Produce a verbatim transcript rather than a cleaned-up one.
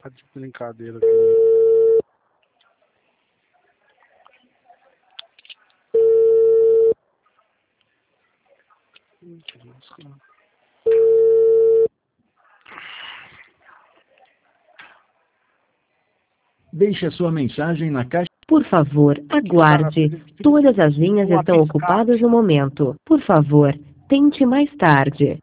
Tá de brincadeira comigo. Deixe a sua mensagem na caixa. Por favor, aguarde. Todas as linhas estão ocupadas no momento. Por favor, tente mais tarde.